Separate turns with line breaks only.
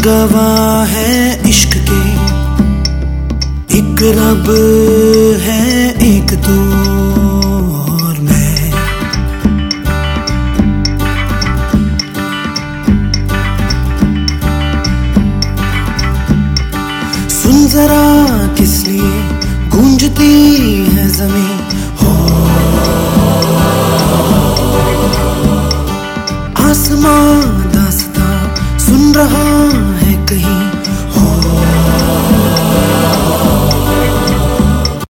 गवाह है इश्क के, एक रब है एक तू और मैं। सुन जरा किस लिए गूंजती है जमीन, हो आसमां दास्तां सुन रहा है कहीं।